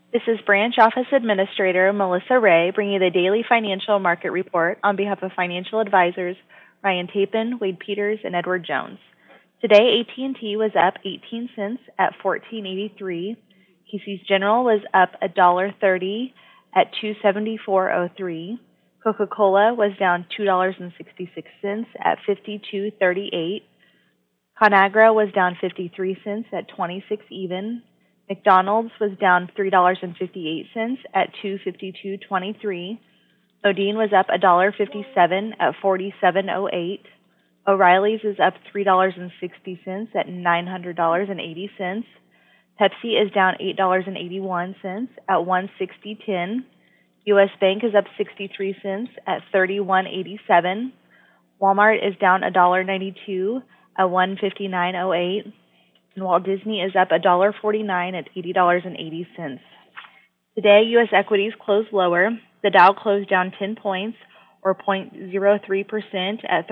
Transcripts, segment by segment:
This is Branch Office Administrator Melissa Ray bringing you the daily financial market report on behalf of financial advisors Ryan Tapin, Wade Peters, and Edward Jones. Today, AT&T was up 18 cents at $14.83. Casey's General was up $1.30 at $2.7403. Coca-Cola was down $2.66 at $52.38. Conagra was down 53 cents at 26 even. McDonald's was down $3.58 at $2.5223. Odine was up $1.57 at $47.08. O'Reilly's is up $3.60 at $900.80. Pepsi is down $8.81 at $160.10. U.S. Bank is up 63 cents at $31.87. Walmart is down $1.92 at $159.08. And Walt Disney is up $1.49 at $80.80. Today, U.S. equities closed lower. The Dow closed down 10 points, or 0.03% at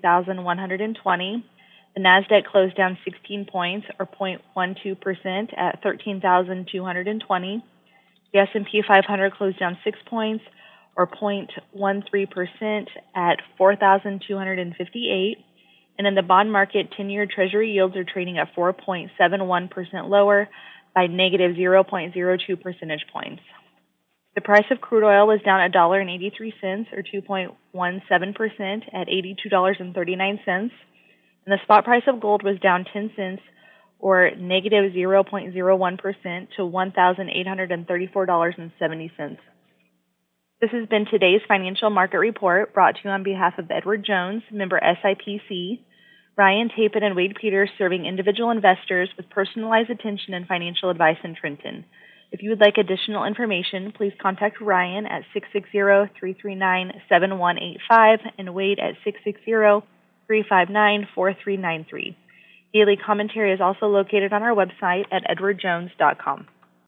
33,120. The Nasdaq closed down 16 points, or 0.12% at 13,220. The S&P 500 closed down 6 points, or 0.13% at 4,258. And in the bond market, 10-year Treasury yields are trading at 4.71% lower by negative 0.02 percentage points. The price of crude oil was down $1.83 or 2.17% at $82.39. And the spot price of gold was down 10 cents or negative 0.01% to $1,834.70. This has been today's financial market report brought to you on behalf of Edward Jones, member SIPC, Ryan Tapin, and Wade Peters, serving individual investors with personalized attention and financial advice in Trenton. If you would like additional information, please contact Ryan at 660-339-7185 and Wade at 660-359-4393. Daily commentary is also located on our website at edwardjones.com.